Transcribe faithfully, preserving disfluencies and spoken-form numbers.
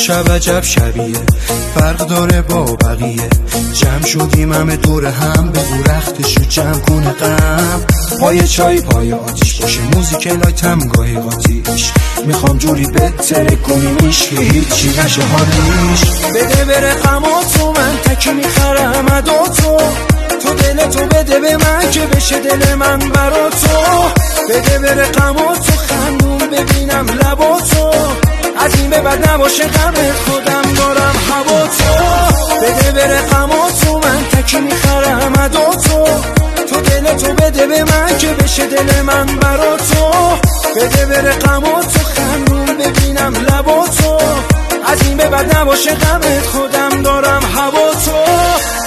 امشب عجب شبیه، فرق داره با بقیه. جمع شدیم همه دور هم، بگو رختشو جمع کنه غم. پای چای پای آتیش باشه، موزیک لایتم گاهی قاتیش. میخوام جوری بهتره کنیمیش که هیچی نشه حالیش. بده بره غماتو، من تکی میخرم اداتو. تو دل تو بده به من که بشه دل من برا تو. بده بره غماتو، خندون ببینم لباتو. از این به بعد نباشه غم خودم دارم هوا تو. بده بره غماتو، من تکی میخرم اداتو. تو دل تو بده به من که بشه دل من برا تو. بده بره غماتو، خندون ببینم لباتو. از این به بعد نباشه غم خودم دارم هوا تو.